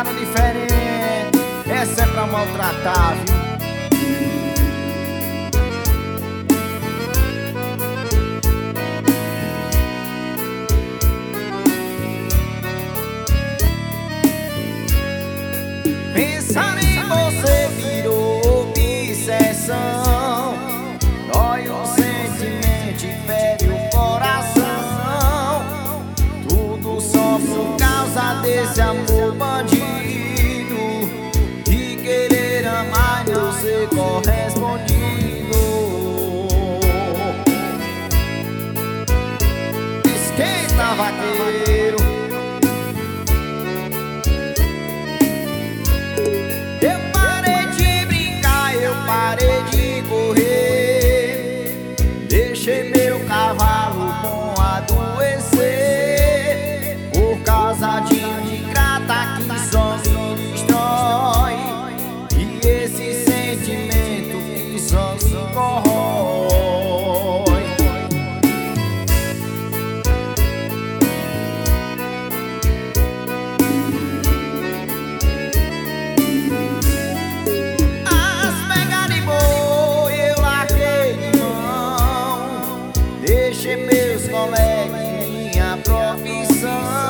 pegada diferente, essa é pra maltratar, viu? Pensar em você virou obsessão, dói o sentimento e fere o coração. Tudo só por causa desse amor bandido, e querer amar e não ser correspondido. Esquenta, vaqueiro. Eu parei de brincar, eu parei de correr, deixei meu cavalo bom adoecer, por causa de uma ingrata que só me destrói, e esse sentimento que só me corrói. Deixei meus colegas e minha profissão.